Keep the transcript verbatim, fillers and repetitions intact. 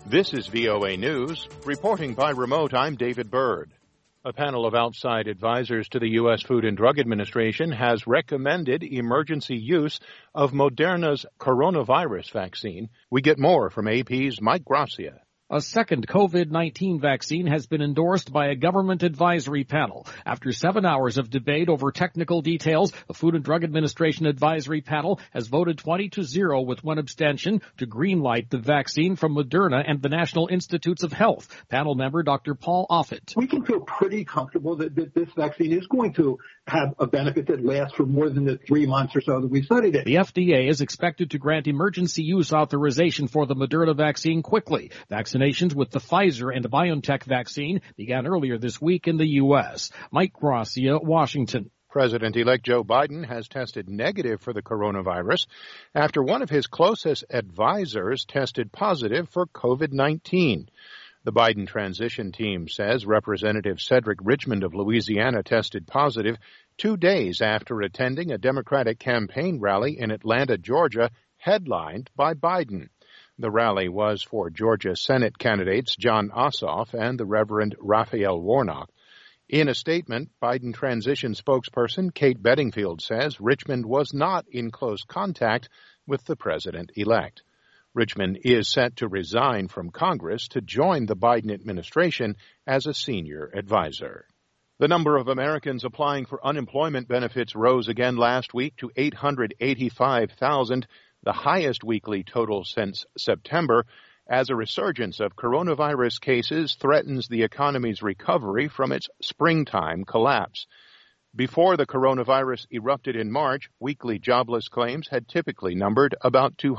This is V O A News. Reporting by remote, I'm David Byrd. A panel of outside advisors to the U S Food and Drug Administration has recommended emergency use of Moderna's coronavirus vaccine. We get more from A P's Mike Gracia. A second COVID nineteen vaccine has been endorsed by a government advisory panel. After seven hours of debate over technical details, the Food and Drug Administration advisory panel has voted twenty to zero with one abstention to greenlight the vaccine from Moderna and the National Institutes of Health. Panel member Doctor Paul Offit. We can feel pretty comfortable that, that this vaccine is going to have a benefit that lasts for more than the three months or so that we studied it. The F D A is expected to grant emergency use authorization for the Moderna vaccine quickly. Vaccinations with the Pfizer and BioNTech vaccine began earlier this week in the U S. Mike Gracia, Washington. President-elect Joe Biden has tested negative for the coronavirus after one of his closest advisors tested positive for COVID nineteen. The Biden transition team says Representative Cedric Richmond of Louisiana tested positive two days after attending a Democratic campaign rally in Atlanta, Georgia, headlined by Biden. The rally was for Georgia Senate candidates Jon Ossoff and the Reverend Raphael Warnock. In a statement, Biden transition spokesperson Kate Bedingfield says Richmond was not in close contact with the president-elect. Richmond is set to resign from Congress to join the Biden administration as a senior advisor. The number of Americans applying for unemployment benefits rose again last week to eight hundred eighty-five thousand, the highest weekly total since September, as a resurgence of coronavirus cases threatens the economy's recovery from its springtime collapse. Before the coronavirus erupted in March, weekly jobless claims had typically numbered about two hundred.